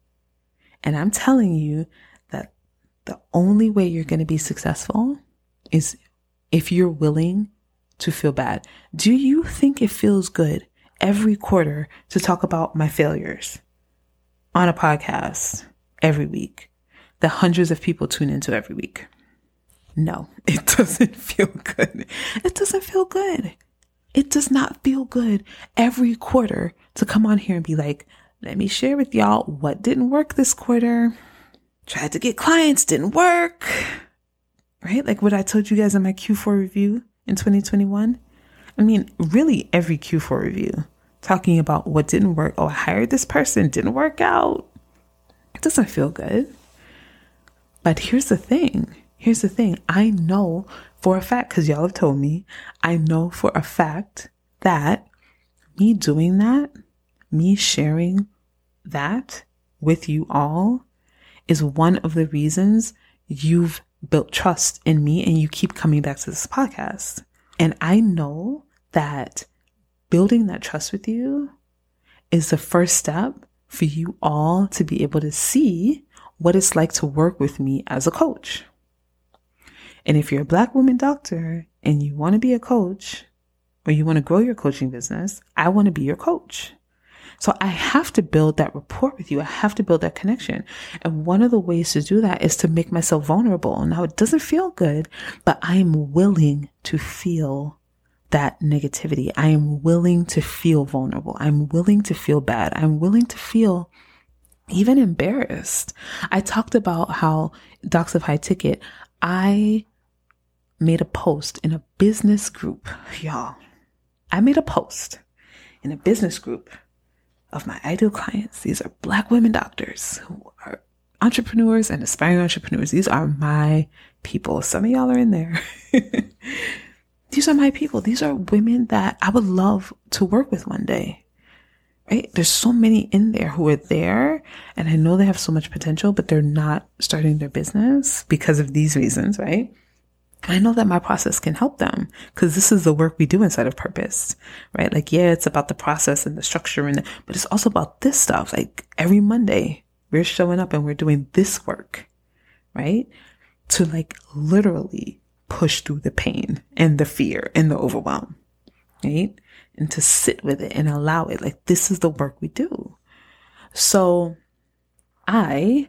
And I'm telling you that the only way you're going to be successful is if you're willing to feel bad. Do you think it feels good every quarter to talk about my failures on a podcast every week that hundreds of people tune into every week? No, it doesn't feel good. It doesn't feel good. It does not feel good every quarter to come on here and be like, let me share with y'all what didn't work this quarter. Tried to get clients, didn't work. Right? Like what I told you guys in my Q four review in twenty twenty-one. I mean, really every Q four review talking about what didn't work. Oh, I hired this person, didn't work out. It doesn't feel good. But here's the thing. Here's the thing. I know for a fact, because y'all have told me, I know for a fact that me doing that, me sharing that with you all is one of the reasons you've built trust in me and you keep coming back to this podcast. And I know that building that trust with you is the first step for you all to be able to see what it's like to work with me as a coach. And if you're a Black woman doctor and you want to be a coach, or you want to grow your coaching business, I want to be your coach. So I have to build that rapport with you. I have to build that connection. And one of the ways to do that is to make myself vulnerable. Now, it doesn't feel good, but I am willing to feel that negativity. I am willing to feel vulnerable. I'm willing to feel bad. I'm willing to feel even embarrassed. I talked about how Docs of High Ticket, I made a post in a business group, y'all. I made a post in a business group of my ideal clients. These are Black women doctors who are entrepreneurs and aspiring entrepreneurs. These are my people. Some of y'all are in there. These are my people. These are women that I would love to work with one day. Right? There's so many in there who are there, and I know they have so much potential, but they're not starting their business because of these reasons, right? And I know that my process can help them because this is the work we do inside of Purpose, right? Like, yeah, it's about the process and the structure, and the, but it's also about this stuff. Like every Monday, we're showing up and we're doing this work, right? To like literally push through the pain and the fear and the overwhelm, right? And to sit with it and allow it. Like, this is the work we do. So I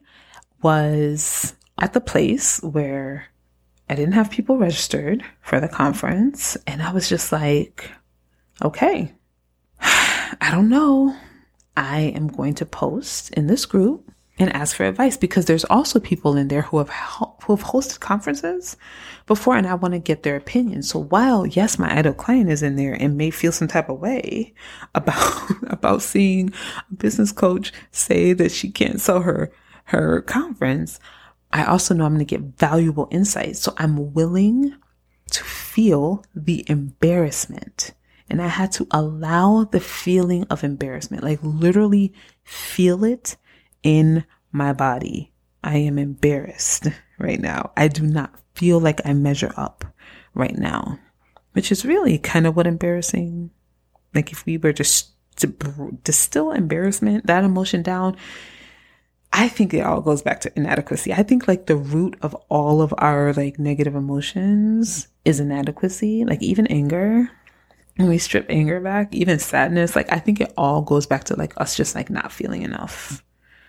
was at the place where I didn't have people registered for the conference. And I was just like, okay, I don't know. I am going to post in this group and ask for advice, because there's also people in there who have who have hosted conferences before, and I want to get their opinion. So while, yes, my ideal client is in there and may feel some type of way about about seeing a business coach say that she can't sell her her conference, I also know I'm going to get valuable insights. So I'm willing to feel the embarrassment. And I had to allow the feeling of embarrassment, like literally feel it in my body. I am embarrassed right now. I do not feel like I measure up right now, which is really kind of what embarrassing, like if we were just to distill embarrassment, that emotion down, I think it all goes back to inadequacy. I think like the root of all of our like negative emotions is inadequacy, like even anger. when we strip anger back, even sadness, like I think it all goes back to like us just like not feeling enough.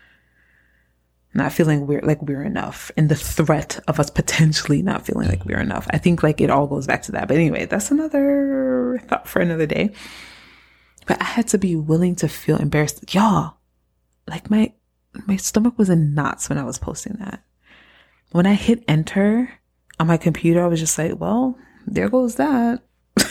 Not feeling we're like we're enough, and the threat of us potentially not feeling like we're enough. I think like it all goes back to that. But anyway, that's another thought for another day. But I had to be willing to feel embarrassed. Y'all, like my my stomach was in knots when I was posting that. When I hit enter on my computer, I was just like, well, there goes that.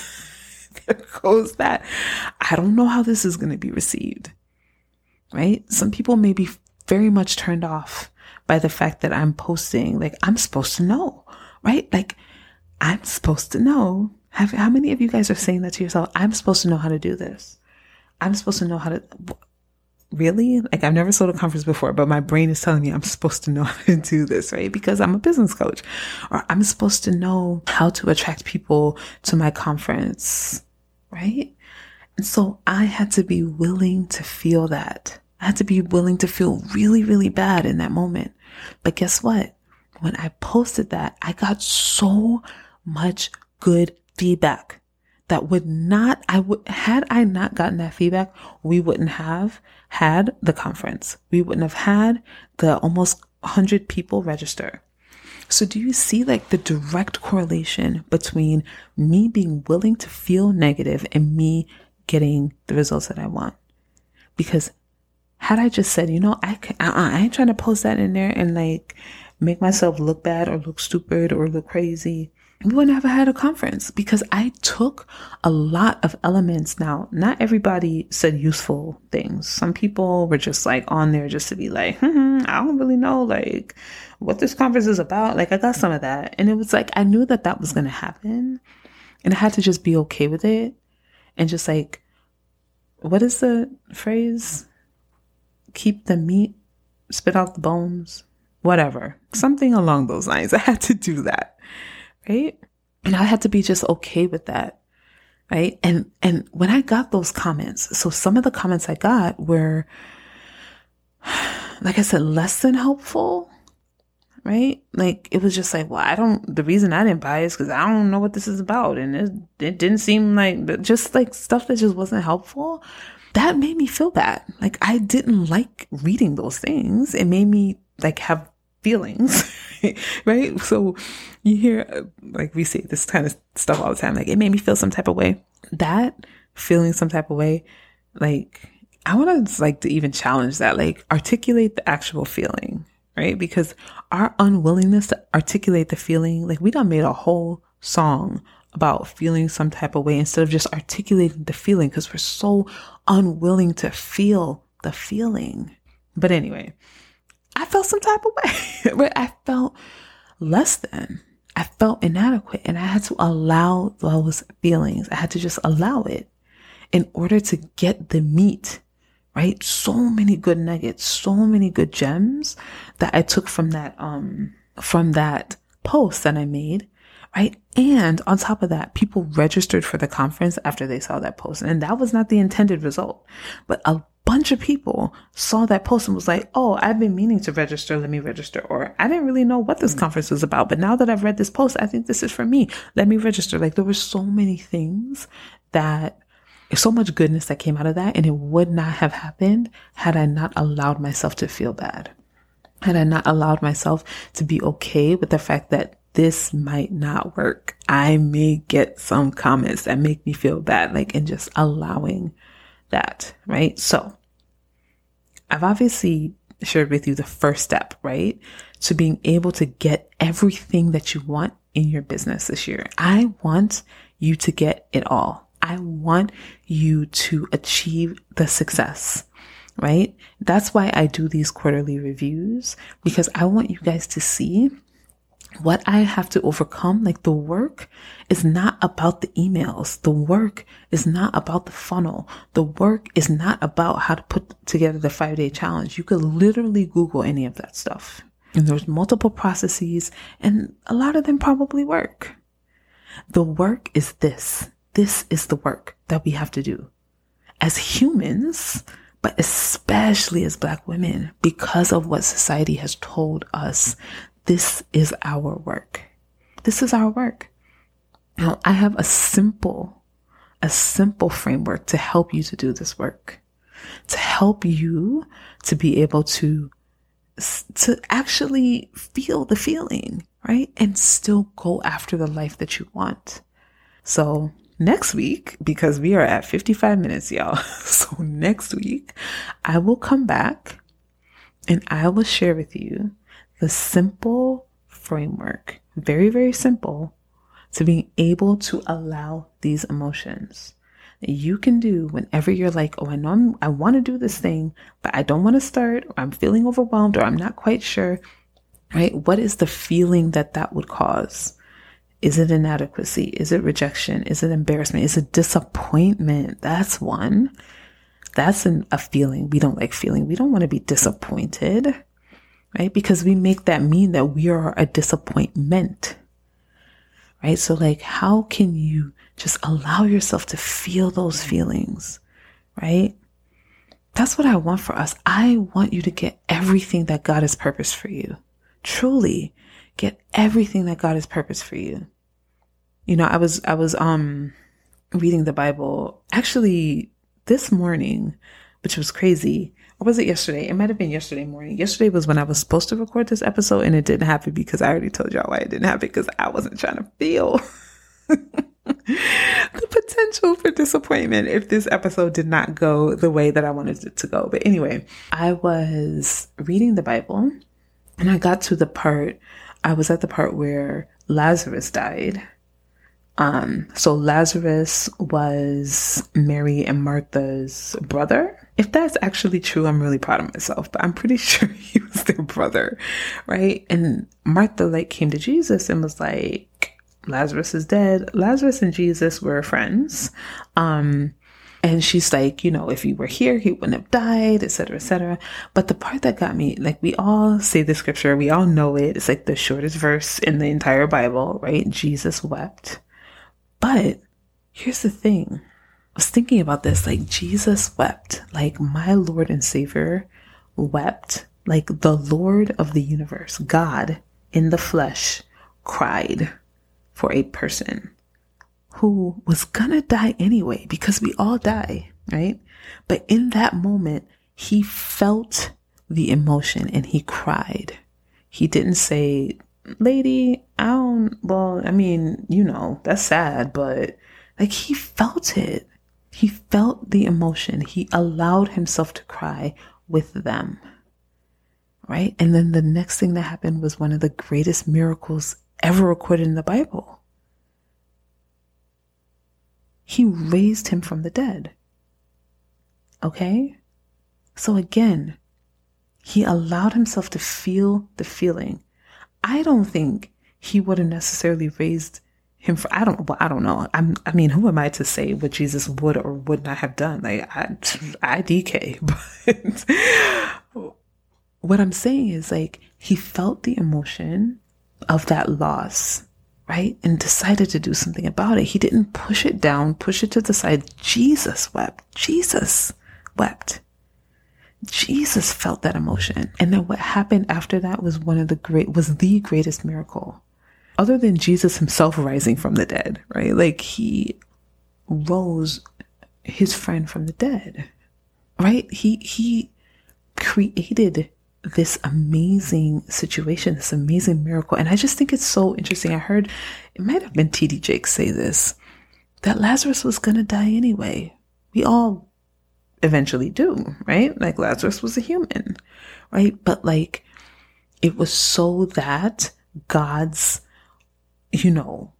There goes that. I don't know how this is going to be received. Right? Some people may be very much turned off by the fact that I'm posting. Like, I'm supposed to know, right? Like, I'm supposed to know. Have, how many of you guys are saying that to yourself? I'm supposed to know how to do this. I'm supposed to know how to, really? Like, I've never sold a conference before, but my brain is telling me I'm supposed to know how to do this, right? Because I'm a business coach. Or I'm supposed to know how to attract people to my conference, right? And so I had to be willing to feel that. I had to be willing to feel really, really bad in that moment. But guess what? When I posted that, I got so much good feedback that would not, I would, had I not gotten that feedback, we wouldn't have had the conference. We wouldn't have had the almost one hundred people register. So do you see like the direct correlation between me being willing to feel negative and me getting the results that I want? Because had I just said, you know, I, can, uh-uh, I ain't trying to post that in there and like make myself look bad or look stupid or look crazy, we wouldn't have had a conference, because I took a lot of elements. Now, not everybody said useful things. Some people were just like on there just to be like, hmm, I don't really know like what this conference is about. Like I got some of that. And it was like, I knew that that was going to happen, and I had to just be okay with it. And just like, what is the phrase? Keep the meat, spit out the bones, whatever, something along those lines. I had to do that, right? And I had to be just okay with that, right? And and when I got those comments, so some of the comments I got were, like I said, less than helpful, right? Like it was just like, well, I don't, the reason I didn't buy it is because I don't know what this is about. And it, it didn't seem like, just like stuff that just wasn't helpful. That made me feel bad. Like I didn't like reading those things. It made me like have feelings, right? So you hear, like we say this kind of stuff all the time. Like it made me feel some type of way. That feeling some type of way, like I want to like to even challenge that, like articulate the actual feeling, right? Because our unwillingness to articulate the feeling, like we done made a whole song about feeling some type of way instead of just articulating the feeling, because we're so unwilling to feel the feeling. But anyway, I felt some type of way, right? I felt less than. I felt inadequate, and I had to allow those feelings. I had to just allow it in order to get the meat, right? So many good nuggets, so many good gems that I took from that, um, from that post that I made. Right. And on top of that, people registered for the conference after they saw that post. And that was not the intended result. But a bunch of people saw that post and was like, oh, I've been meaning to register. Let me register. Or I didn't really know what this conference was about, but now that I've read this post, I think this is for me. Let me register. Like there were so many things that, so much goodness that came out of that. And it would not have happened had I not allowed myself to feel bad. Had I not allowed myself to be okay with the fact that this might not work. I may get some comments that make me feel bad, like, and just allowing that, right? So I've obviously shared with you the first step, right? To being able to get everything that you want in your business this year. I want you to get it all. I want you to achieve the success, right? That's why I do these quarterly reviews, because I want you guys to see what I have to overcome. Like the work is not about the emails. The work is not about the funnel. The work is not about how to put together the five day challenge. You could literally Google any of that stuff. And there's multiple processes, and a lot of them probably work. The work is this. This is the work that we have to do as humans, but especially as Black women, because of what society has told us. This is our work. This is our work. Now, I have a simple, a simple framework to help you to do this work, to help you to be able to, to actually feel the feeling, right? And still go after the life that you want. So next week, because we are at fifty-five minutes, y'all. So next week, I will come back and I will share with you the simple framework, very, very simple, to being able to allow these emotions that you can do whenever you're like, oh, I know I'm, I want to do this thing, but I don't want to start, or I'm feeling overwhelmed, or I'm not quite sure, right? What is the feeling that that would cause? Is it inadequacy? Is it rejection? Is it embarrassment? Is it disappointment? That's one. That's an, a feeling we don't like feeling. We don't want to be disappointed, right? Because we make that mean that we are a disappointment. Right? So like, how can you just allow yourself to feel those feelings, right? That's what I want for us. I want you to get everything that God has purposed for you. Truly get everything that God has purposed for you. You know, I was, I was, um, reading the Bible actually this morning, which was crazy. Or was it yesterday? It might have been yesterday morning. Yesterday was when I was supposed to record this episode, and it didn't happen because I already told y'all why it didn't happen, because I wasn't trying to feel the potential for disappointment if this episode did not go the way that I wanted it to go. But anyway, I was reading the Bible and I got to the part, I was at the part where Lazarus died. Um, so Lazarus was Mary and Martha's brother. If that's actually true, I'm really proud of myself, but I'm pretty sure he was their brother, right? And Martha like came to Jesus and was like, Lazarus is dead. Lazarus and Jesus were friends. Um, and she's like, you know, if he were here, he wouldn't have died, et cetera, et cetera. But the part that got me, like, we all say the scripture, we all know it. It's like the shortest verse in the entire Bible, right? Jesus wept. But here's the thing. I was thinking about this, like Jesus wept, like my Lord and Savior wept, like the Lord of the universe, God in the flesh, cried for a person who was gonna die anyway, because we all die, right? But in that moment, he felt the emotion and he cried. He didn't say, lady, I don't, well, I mean, you know, that's sad, but like he felt it. He felt the emotion. He allowed himself to cry with them, right? And then the next thing that happened was one of the greatest miracles ever recorded in the Bible. He raised him from the dead. Okay? So again, he allowed himself to feel the feeling. I don't think he would have necessarily raised him for, I don't, well, I don't know. I'm, I mean, who am I to say what Jesus would or would not have done? Like, I, I D K, but what I'm saying is like, he felt the emotion of that loss, right? And decided to do something about it. He didn't push it down, push it to the side. Jesus wept. Jesus wept. Jesus felt that emotion. And then what happened after that was one of the great, was the greatest miracle. Other than Jesus himself rising from the dead, right? Like he rose his friend from the dead, right? He, he created this amazing situation, this amazing miracle. And I just think it's so interesting. I heard, it might have been T D Jakes say this, that Lazarus was going to die anyway. We all eventually do, right? Like Lazarus was a human, right? But like, it was so that God's, you know,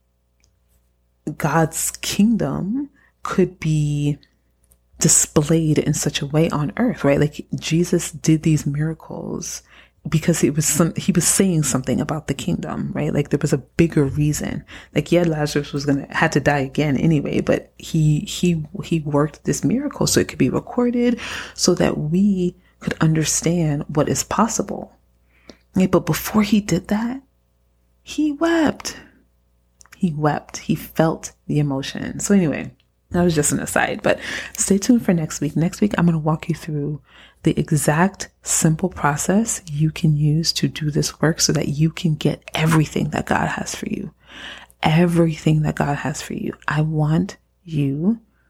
God's kingdom could be displayed in such a way on earth, right? Like Jesus did these miracles because he was some, he was saying something about the kingdom, right? Like there was a bigger reason. Like, yeah, Lazarus was gonna had to die again anyway, but he he he worked this miracle so it could be recorded, so that we could understand what is possible. Right? But before he did that, he wept. He wept. He felt the emotion. So anyway, that was just an aside, but stay tuned for next week. Next week, I'm going to walk you through the exact simple process you can use to do this work so that you can get everything that God has for you. Everything that God has for you. I want you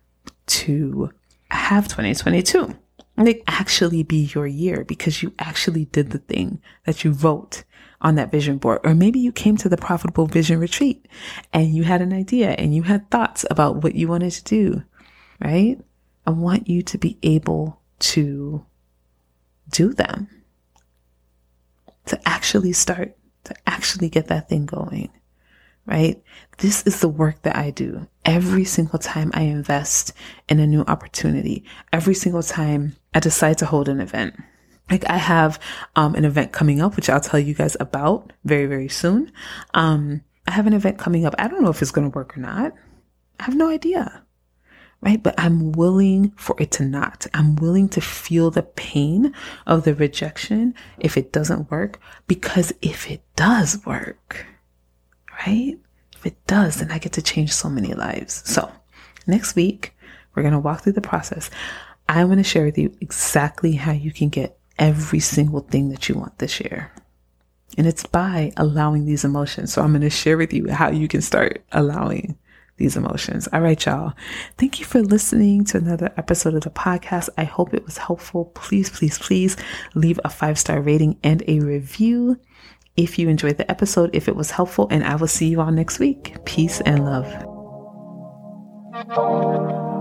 to have twenty twenty-two. Like actually be your year because you actually did the thing that you wrote on that vision board. Or maybe you came to the Profitable Vision Retreat and you had an idea and you had thoughts about what you wanted to do, right? I want you to be able to do them, to actually start, to actually get that thing going, right? This is the work that I do every single time I invest in a new opportunity, every single time I decide to hold an event. Like I have um, an event coming up, which I'll tell you guys about very, very soon. Um, I have an event coming up. I don't know if it's going to work or not. I have no idea. Right? But I'm willing for it to not. I'm willing to feel the pain of the rejection if it doesn't work, because if it does work, right? If it does, then I get to change so many lives. So next week, we're going to walk through the process. I want to share with you exactly how you can get every single thing that you want this year. And it's by allowing these emotions. So I'm going to share with you how you can start allowing these emotions. All right, y'all. Thank you for listening to another episode of the podcast. I hope it was helpful. Please, please, please leave a five-star rating and a review if you enjoyed the episode, if it was helpful, and I will see you all next week. Peace and love.